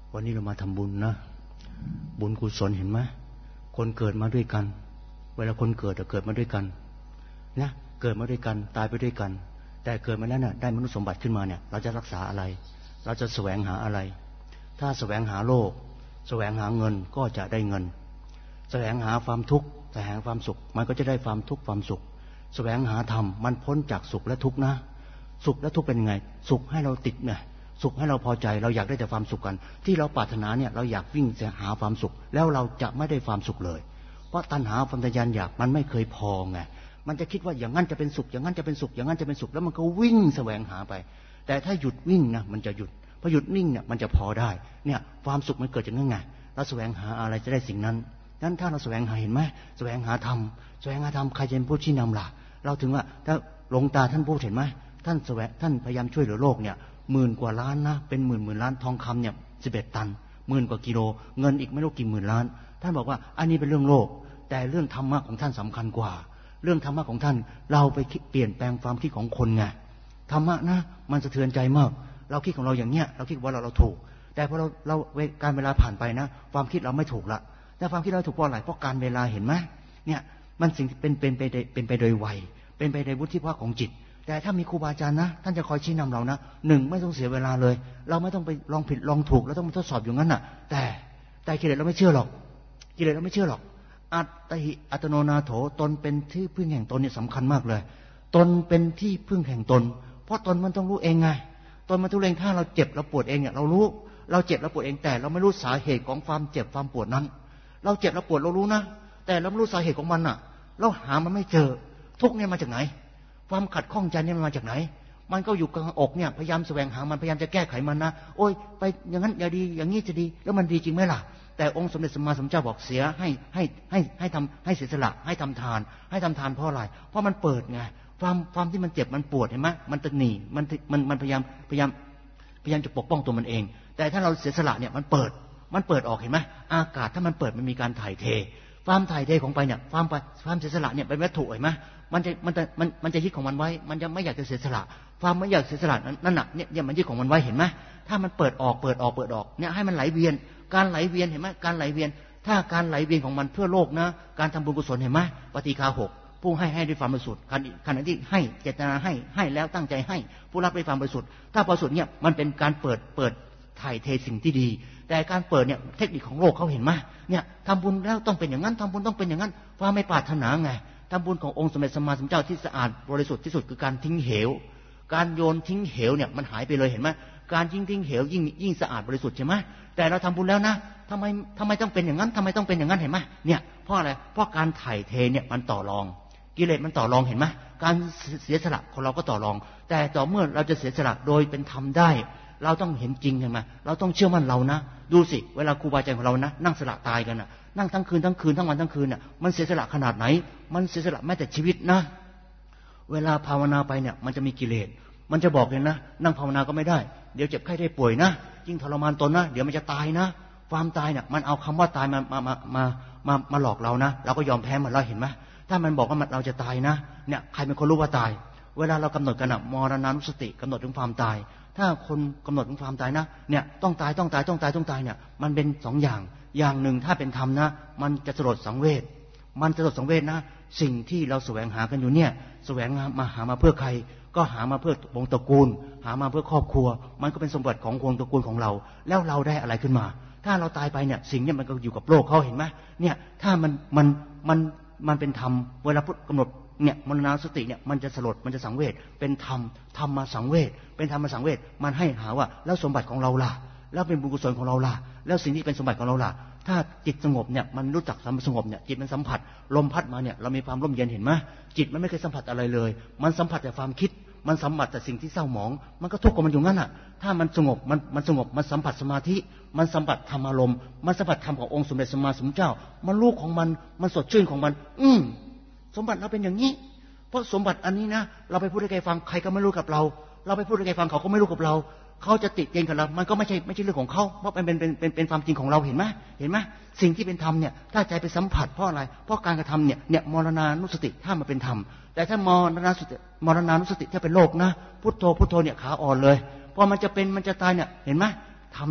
วันนี้เรามาทำบุญนะบุญกุศลเห็นไหมคนเกิดมาด้วยกันเวลาคนเกิดเกิดมาด้วยกันนะเกิดมาด้วยกันตายไปด้วยกันแต่เกิดมาแล้วเนี่ยได้มนุษย์สมบัติขึ้นมาเนี่ยเราจะรักษาอะไรเราจะแสวงหาอะไรถ้าแสวงหาโลกแสวงหาเงินก็จะได้เงินแสวงหาความทุกข์แสวงหาความสุขมันก็จะได้ความทุกข์ความสุขแสวงหาธรรมมันพ้นจากสุขและทุกข์นะสุขและทุกข์เป็นไงสุขให้เราติดไงสุขให้เราพอใจเราอยากได้แต่ความสุขกันที่เราปรารถนาเนี่ยเราอยากวิ่งหาความสุขแล้วเราจะไม่ได้ความสุขเลยเพราะตัณหาความทะยานอยากมันไม่เคยพอไงมันจะคิดว่าอย่างนั้นจะเป็นสุขอย่างนั้นจะเป็นสุขอย่างนั้นจะเป็นสุขแล้วมันก็วิ่งแสวงหาไปแต่ถ้าหยุดวิ่งนะมันจะหยุดพอหยุดนิ่งเนี่ยมันจะพอได้เนี่ยความสุขมันเกิดจากนั่นไงเราแสวงหาอะไรจะได้สิ่งนั้นนั้นถ้าเราแสวงหาเห็นไหมแสวงหาธรรมแสวงหาธรรมใครจะเป็นผู้ชี้นำล่ะเราถึงว่าถ้าหลวงตาท่านพูดเห็นไหมท่านพยายามช่วยเหลือโลกเนี่ย10,000 กว่าล้านนะเป็นหมื่นล้านทองคำเนี่ย11 ตัน10,000 กว่ากิโลเงินอีกไม่รู้กี่หมื่นล้านท่านบอกว่าอันนี้เป็นเรื่องโลกแต่เรื่องธรรมะของท่านสำคัญกว่าเรื่องธรรมะของท่านเราไปเปลี่ยนแปลงความคิดของคนไงธรรมะนะมันสะเทือนใจมากเราคิดของเราอย่างเนี้ยเราคิดว่าเราถูกแต่พอเราการเวลาผ่านไปนะความคิดเราไม่ถูกละแต่ความคิดเราถูกเพราะอะไรเพราะการเวลาเห็นไหมเนี่ยมันสิ่งเป็นไปโดยวัยเป็นไปโดยวุฒิภาวะของจิตแต่ถ้ามีครูบาอาจารย์นะท่านจะคอยชี้นำเรานะ1ไม่ต้องเสียเวลาเลยเราไม่ต้องไปลองผิดลองถูกเราต้องมาทดสอบอยู่งั้นน่ะแต่กิเลสเราไม่เชื่อหรอกกิเลสเราไม่เชื่อหรอกอัตหิอัตโนนาโถตนเป็นที่พึ่งแห่งตนเนี่ยสำคัญมากเลยตนเป็นที่พึ่งแห่งตนเพราะตนมันต้องรู้เองไงตนมันต้องเองถ้าเราเจ็บเราปวดเองเนี่ยเรารู้เราเจ็บเราปวดเองแต่เราไม่รู้สาเหตุของความเจ็บความปวดนั้นเราเจ็บเราปวดเรารู้นะแต่เราไม่รู้สาเหตุของมันน่ะเราหามันไม่เจอทุกเนี่ยมาจากไหนความขัดข้องใจเนี่ยมันมาจากไหนมันก็อยู่กลางอกเนี่ยพยายามแสวงหามันพยายามจะแก้ไขมันนะโอ้ยไปอย่างนั้นอย่าดีอย่างนี้จะดีแล้วมันดีจริงไหมล่ะแต่องค์สมเด็จสัมมาสัมพุทธเจ้าบอกเสียให้ทำให้เสียสละให้ทำทานเพราะอะไรเพราะมันเปิดไงความที่มันเจ็บมันปวดเห็นไหมมันตึงหนีมันพยายามจะปกป้องตัวมันเองแต่ถ้าเราเสียสละเนี่ยมันเปิดออกเห็นไหมอากาศถ้ามันเปิดมันมีการถ่ายเทความถ่ายเทของไปเนี่ยความเสียสละเนี่ยเป็นวัตถุเห็นไหมมันจะยึดของมันไว้มันจะไม่อยากจะเสียสละความไม่อยากเสียสละนั่นน่ะเนี่ยมันยึดของมันไว้เห็นไหมถ้ามันเปิดออกเนี่ยให้มันไหลเวียนการไหลเวียนเห็นไหมการไหลเวียนถ้าการไหลเวียนของมันเพื่อโลกนะการทำบุญกุศลเห็นไหมปฏิฆา6ผู้ให้ด้วยความบริสุทธิ์ขณะที่ให้เจตนาให้แล้วตั้งใจให้ผู้รับด้วยความบริสุทธิ์ถ้าบริสุทธิ์เนี่ยมันเป็นการเปิดถ่ายเทสิ่งที่ดีแต่การเปิดเนี่ยเทคนิคของโลกเขาเห็นไหมเนี่ยทำบุญแล้วต้องเป็นอย่างนั้นทำบุญต้องเป็นอย่างนั้นว่าไม่ปรารถนาไงทำบุญขององค์สมเด็จสัมมาสัมพุทธเจ้าที่สะอาดบริสุทธิ์ที่สุดคือการทิ้งเหวการโยนทิ้งเหวเนี่ยมันหายไปเลยเห็นไหมการทิ้งเหวยิ่งสะอาดบริสุทธิ์ใช่ไหมแต่เราทำบุญแล้วนะทำไมต้องเป็นอย่างนั้นทำไมต้องเป็นอย่างนั้นเห็นไหมเนี่ยเพราะอะไรเพราะการถ่ายเทเนี่ยมันต่อรองกิเลสมันต่อรองเห็นไหมการเสียสละของเราก็ต่อรองแต่ต่อเมื่อเราจะเสียสละโดยเป็นธรรมได้เราต้องเห็นจริงเห็นไหมเราต้องเชื่อมั่นเรานะดูสิเวลาครูบาอาจารย์ของเรานะนั่งสละตายกันนะนั่งทั้งคืนทั้งวันทั้งคืนเนี่ยมันเสียสละขนาดไหนมันเสียสละแม้แต่ชีวิตนะเวลาภาวนาไปเนี่ยมันจะมีกิเลสมันจะบอกเลยนะนั่งภาวนาก็ไม่ได้เดี๋ยวเจ็บไข้ได้ป่วยนะยิ่งทรมานตนนะเดี๋ยวมันจะตายนะความตายเนี่ยมันเอาคำว่าตายมาหลอกเรานะเราก็ยอมแพ้มันแล้วเห็นไหมถ้ามันบอกว่าเราจะตายนะเนี่ยใครเป็นคนรู้ว่าตายเวลาเรากำหนดกันนะมรณานุสติกำหนดถึงความตายถ้าคนกำหนดถึงความตายนะเนี่ยต้องตายเนี่ยมันเป็น2 อย่างหนึ่งถ้าเป็นธรรมนะมันจะสลดสังเวชนะสิ่งที่เราแสวงหากันอยู่เนี่ยแสวงหามาเพื่อใครก็หามาเพื่อวงตระกูลหามาเพื่อครอบครัวมันก็เป็นสมบัติของวงตระกูลของเราแล้วเราได้อะไรขึ้นมาถ้าเราตายไปเนี่ยสิ่งนี้มันก็อยู่กับโลกเขาเห็นไหมเนี่ยถ้ามันเป็นธรรมเวลาพุทธกำหนดเนี่ยมรณานุสติเนี่ยมันจะสลดมันจะสังเวชเป็นธรรมมาสังเวชเป็นธรรมมาสังเวชมันให้หาว่าแล้วสมบัติของเราล่ะแล้วเป็นบุญกุศลของเราล่ะแล้วสิ่งที่เป็นสมบัติของเราล่ะถ้าจิตสงบเนี่ยมันรู้จักสงบเนี่ยจิตมันสัมผัสลมพัดมาเนี่ยเรามีความร่มเย็นเห็นไหมจิตมันไม่เคยสัมผัสอะไรเลยมันสัมผัสแต่ความคิดมันสัมผัสแต่สิ่งที่เศร้าหมองมันก็ทุกข์กับมันอยู่งั้นน่ะถ้ามันสงบมันสงบมันสัมผัสสมาธิมันสัมผัสธรรมอารมณ์มันสัมผัสธรรมขององค์สมเด็จสัมมาสัมพุทธเจ้ามันรู้ของมันสดชื่นของมันสมบัติเราเป็นอย่างนี้เพราะสมบัติอันนี้นะเราไปพูดให้ใครฟังใครก็ไม่รู้กับเราไปพูดให้ใครฟังเขาก็ไม่รู้กับเราเขาจะติดเตียนกับเรามันก็ไม่ใช่เรื่องของเขาเพราะเป็นความจริงของเราเห็นไหมสิ่งที่เป็นธรรมเนี่ยถ้าใจไปสัมผัสเพราะอะไรเพราะการกระทำเนี่ยมรณานุสติถ้ามันเป็นธรรมแต่ถ้ามรณานุสติถ้าเป็นโลกนะพุทโธเนี่ยขาอ่อนเลยพอมันจะเป็นมันจะตายเนี่ยเห็นไหมธรรมเนี่ย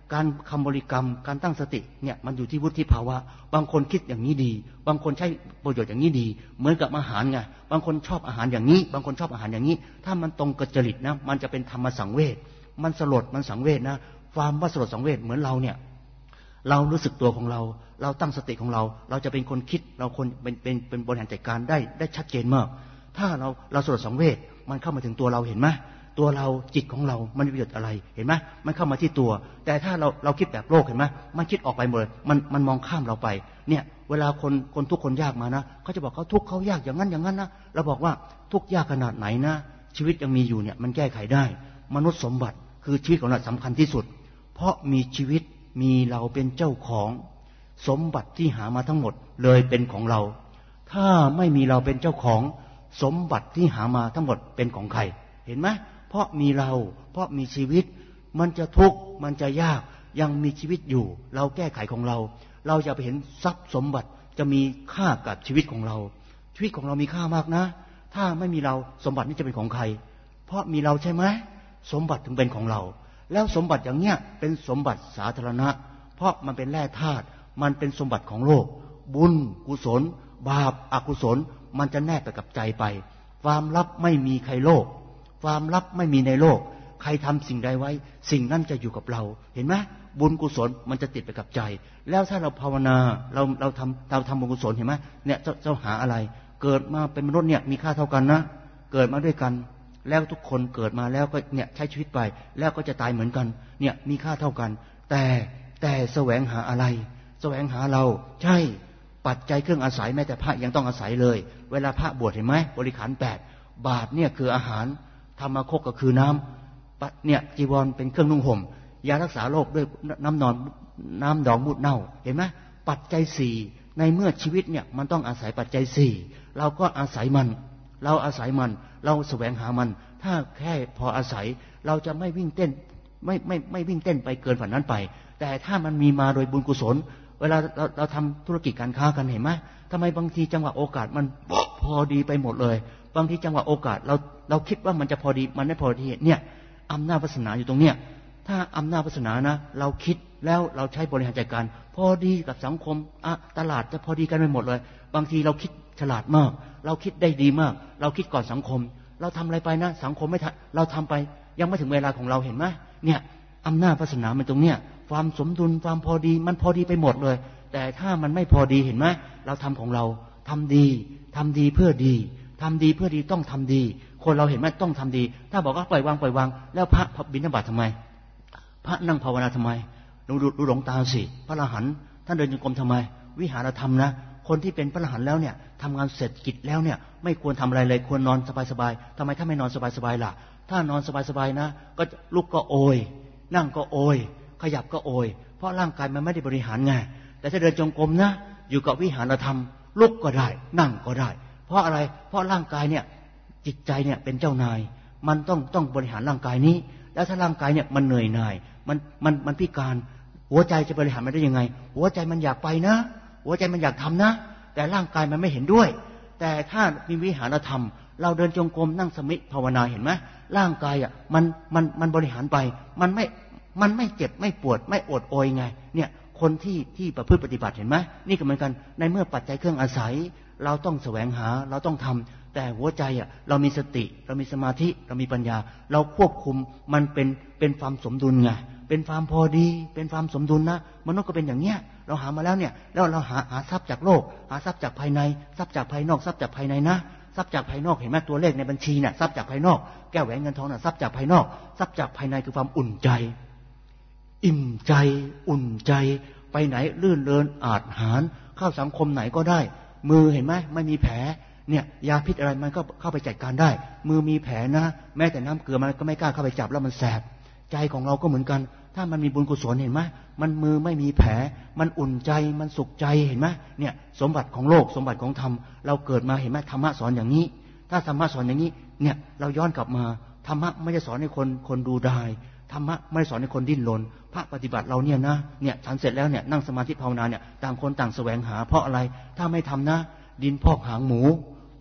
การคำบริกรรมการตั้งสติเนี่ยมันอยู่ที่วุฒิภาวะบางคนคิดอย่างนี้ดีบางคนใช้ประโยชน์อย่างนี้ดีเหมือนกับอาหารไงบางคนชอบอาหารอย่างนี้บางคนชอบอาหารอย่างนี้ถ้ามันตรงกับจริตนะมันจะเป็นธรรมสังเวชมันสลดมันสังเวชนะความว่าสลดสังเวชเหมือนเราเนี่ยเรารู้สึกตัวของเราเราตั้งสติของเราเราจะเป็นคนคิดเราคนเป็นบริหารจัดการได้ชัดเจนมากถ้าเราสลดสังเวชมันเข้ามาถึงตัวเราเห็นไหมตัวเราจิตของเรามันมีประโยชน์อะไรเห็นไหมมันเข้ามาที่ตัวแต่ถ้าเราคิดแบบโลกเห็นไหมมันคิดออกไปหมดเลยมันมองข้ามเราไปเนี่ยเวลาคนทุกคนยากมานะเขาจะบอกเขาทุกข์เขายากอย่างนั้นอย่างนั้นนะเราบอกว่าทุกข์ยากขนาดไหนนะชีวิตยังมีอยู่เนี่ยมันแก้ไขได้มนุษย์สมบัติคือชีวิตของเราสำคัญที่สุดเพราะมีชีวิตมีเราเป็นเจ้าของสมบัติที่หามาทั้งหมดเลยเป็นของเราถ้าไม่มีเราเป็นเจ้าของสมบัติที่หามาทั้งหมดเป็นของใครเห็นไหมเพราะมีเราเพราะมีชีวิตมันจะทุกข์มันจะยากยังมีชีวิตอยู่เราแก้ไขของเราเราจะไปเห็นทรัพย์สมบัติจะมีค่ากับชีวิตของเราชีวิตของเรามีค่ามากนะถ้าไม่มีเราสมบัตินี้จะเป็นของใครเพราะมีเราใช่ไหมสมบัติถึงเป็นของเราแล้วสมบัติอย่างเนี้ยเป็นสมบัติสาธารณะเพราะมันเป็นแร่ธาตุมันเป็นสมบัติของโลกบุญกุศลบาปอกุศลมันจะแนบไปกับใจไปความลับไม่มีใครโลกความลับไม่มีในโลกใครทำสิ่งใดไว้สิ่งนั้นจะอยู่กับเราเห็นไหมบุญกุศลมันจะติดไปกับใจแล้วถ้าเราภาวนาเราทำบุญกุศลเห็นไหมเนี่ยเจ้าหาอะไรเกิดมาเป็นมนุษย์เนี่ยมีค่าเท่ากันนะเกิดมาด้วยกันแล้วทุกคนเกิดมาแล้วก็เนี่ยใช้ชีวิตไปแล้วก็จะตายเหมือนกันเนี่ยมีค่าเท่ากันแต่แสวงหาอะไรแสวงหาเราใช่ปัจจัยเครื่องอาศัยแม้แต่พระยังต้องอาศัยเลยเวลาพระบวชเห็นไหมบริขาร8บาทเนี่ยคืออาหารธรรมคกก็คือน้ำเนี่ยจีวรเป็นเครื่องนุ่งห่มยารักษาโรคด้วยน้ำดองมูดเน่าเห็นไหมปัจจัย4ในเมื่อชีวิตเนี่ยมันต้องอาศัยปัจจัย4เราก็อาศัยมันเราแสวงหามันถ้าแค่พออาศัยเราจะไม่วิ่งเต้นไม่วิ่งเต้นไปเกินฝันนั้นไปแต่ถ้ามันมีมาโดยบุญกุศลเวลาเราทำธุรกิจการค้ากันเห็นไหมทำไมบางทีจังหวะโอกาสมันพอดีไปหมดเลยบางทีจังหวะโอกาสเราคิดว่ามันจะพอดีมันไม่พอดีเนี่ยอำนาจวาสนาอยู่ตรงเนี้ยถ้าอำนาจวาสนานะเราคิดแล้วเราใช้บริหารจัดการพอดีกับสังคมตลาดจะพอดีกันไปหมดเลยบางทีเราคิดฉลาดมากเราคิดได้ดีมากเราคิดก่อนสังคมเราทำอะไรไปนะสังคมไม่ทันเราทำไปยังไม่ถึงเวลาของเราเห็นไหมเนี่ยอำนาจวาสนามันตรงเนี้ยความสมดุลความพอดีมันพอดีไปหมดเลยแต่ถ้ามันไม่พอดีเห็นไหมเราทำของเราทำดีเพื่อดีทำดีเพื่อดีต้องทำดีคนเราเห็นไหมต้องทำดีถ้าบอกว่าปล่อยวางแล้วพระบิณฑบาตทำไมพระนั่งภาวนาทำไมดูหลงตาสิพระอรหันต์ท่านเดินจงกรมทำไมวิหารธรรมนะคนที่เป็นพระอรหันต์แล้วเนี่ยทำงานเสร็จกิจแล้วเนี่ยไม่ควรทำอะไรเลยควรนอนสบายๆทำไมถ้าไม่นอนสบายๆล่ะถ้านอนสบายๆนะก็ลุกก็โอยนั่งก็โอยขยับก็โอยเพราะร่างกายมันไม่ได้บริหารไงแต่ถ้าเดินจงกรมนะอยู่กับวิหารธรรมลุกก็ได้นั่งก็ได้เพราะอะไรเพราะร่างกายเนี่ยจิตใจเนี่ยเป็นเจ้านายมันต้องบริหารร่างกายนี้แล้วถ้าร่างกายเนี่ยมันเหนื่อยหน่ายมันพิการหัวใจจะบริหารมันได้ยังไงหัวใจมันอยากไปนะหัวใจมันอยากทำนะแต่ร่างกายมันไม่เห็นด้วยแต่ถ้ามีวิหารธรรมเราเดินจงกรมนั่งสมิภาวนาเห็นไหมร่างกายอ่ะมันบริหารไปมันไม่เจ็บไม่ปวดไม่อดโอยไงเนี่ยคนที่ประพฤติปฏิบัติเห็นไหมนี่ก็เหมือนกันในเมื่อปัจจัยเครื่องอาศัยเราต้องแสวงหาเราต้องทำแต่หัวใจอ่ะเรามีสติเรามีสมาธิเรามีปัญญาเราควบคุมมันเป็นความสมดุลไงเป็นความพอดีเป็นความสมดุลนะมนุษย์ก็เป็นอย่างเนี้ยเราหามาแล้วเนี่ยแล้วเราหาทรัพย์จากโลกหาทรัพย์จากภายในทรัพย์จากภายนอกทรัพย์จากภายในนะทรัพย์จากภายนอกเห็นไหมตัวเลขในบัญชีเนี่ยทรัพย์จากภายนอกแก้วแหวนเงินทองน่ะทรัพย์จากภายนอกทรัพย์จากภายในคือความอุ่นใจอิ่มใจอุ่นใจไปไหนลื่นเริงอาจหารเข้าสังคมไหนก็ได้มือเห็นไหมไม่มีแผลเนี่ยยาพิษอะไรมันก็เข้าไปจัดการได้มือมีแผลนะแม้แต่น้ำเกลือมันก็ไม่กล้าเข้าไปจับแล้วมันแสบใจของเราก็เหมือนกันถ้ามันมีบุญกุศลเห็นไหมมันมือไม่มีแผลมันอุ่นใจมันสุขใจเห็นไหมเนี่ยสมบัติของโลกสมบัติของธรรมเราเกิดมาเห็นไหมธรรมะสอนอย่างนี้ถ้าธรรมะสอนอย่างนี้เนี่ยเราย้อนกลับมาธรรมะไม่ได้สอนให้คนดูดายธรรมะไม่ได้สอนให้คนดิ้นรนพระปฏิบัติเราเนี่ยฉันเสร็จแล้วเนี่ยนั่งสมาธิภาวนาเนี่ยต่างคนต่างแสวงหาเพราะอะไรถ้าไม่ทำนะดินพอกหางหมูไฟ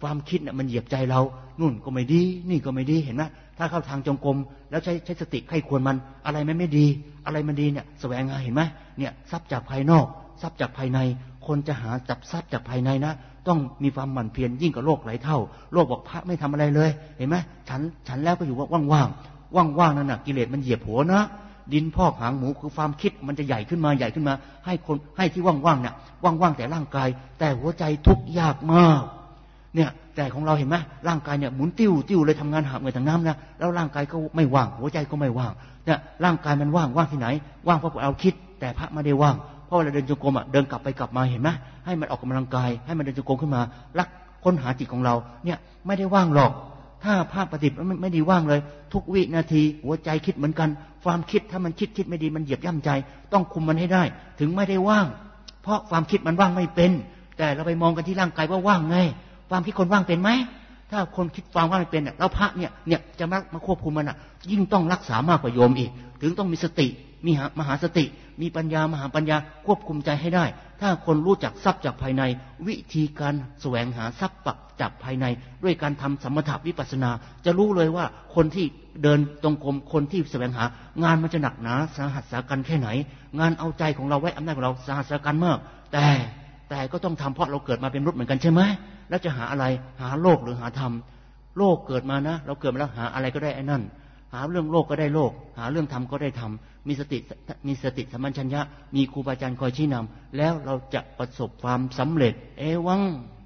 ความคิดเนี่ยมันเหยียบใจเรานู่นก็ไม่ดีนี่ก็ไม่ดีเห็นไหมถ้าเข้าทางจงกรมแล้วใช้สติไข้ควรมันอะไรไม่ดีอะไรมันดีเนี่ยแสวงหาเห็นไหมเนี่ยทรัพย์จากภายนอกทรัพย์จากภายในคนจะหาจับทรัพย์จากภายในนะต้องมีความหมั่นเพียรยิ่งกว่าโลกหลายเท่าโลกบอกพระไม่ทำอะไรเลยเห็นไหมฉันแล้วก็อยู่ว่างๆนั่นน่ะกิเลสมันเหยียบหัวนะดินพอกหางหมูคือความคิดมันจะใหญ่ขึ้นมาให้ที่ว่างๆเนี่ยว่างๆแต่ร่างกายแต่หัวใจทุกข์ยากมากเนี่ยแต่ของเราเห็นไหมร่างกายเนี่ยหมุนติ้วเลยทำงานหาเงินทางน้ำนะแล้วร่างกายก็ไม่ว่างหัวใจก็ไม่ว่างเนี่ยร่างกายมันว่างที่ไหนว่างเพราะเราคิดแต่พระไม่ได้ว่างเพราะเวลาเดินจงกรมเดินกลับไปกลับมาเห็นไหมให้มันออกกำลังกายให้มันเดินจงกรมขึ้นมารักค้นหาจิตของเราเนี่ยไม่ได้ว่างหรอกถ้าภาคปฏิบัติไม่ได้ว่างเลยทุกวินาทีหัวใจคิดเหมือนกันความคิดถ้ามันคิดไม่ดีมันเหยียบย่ำใจต้องคุมมันให้ได้ถึงไม่ได้ว่างเพราะความคิดมันว่างไม่เป็นแต่เราไปมองกันที่ร่างกายว่าว่างไงความคิดคนว่างเป็นไหมถ้าคนคิดความว่างไม่เป็นแล้วพระเนี่ยจะมาควบคุมมันยิ่งต้องรักษามากกว่าโยมอีกถึงต้องมีสติมีมหาสติมีปัญญามหาปัญญาควบคุมใจให้ได้ถ้าคนรู้จักทรัพย์จากภายในวิธีการแสวงหาทรัพย์จากภายในด้วยการทำสมถะวิปัสสนาจะรู้เลยว่าคนที่เดินตรงกรมคนที่แสวงหางานมันจะหนักหนาสาหัสสากันแค่ไหนงานเอาใจของเราไว้อำนาจของเราสาหัสสากันมากแต่ก็ต้องทำเพราะเราเกิดมาเป็นมนุษย์เหมือนกันใช่ไหมแล้วจะหาอะไรหาโลกหรือหาธรรมโลกเกิดมานะเราเกิดมาแล้วหาอะไรก็ได้ไอ้นั่นหาเรื่องโลกก็ได้โลกหาเรื่องธรรมก็ได้ธรรมมีสติสัมปชัญญะมีครูบาอาจารย์คอยชี้นำแล้วเราจะประสบความสำเร็จเอวัง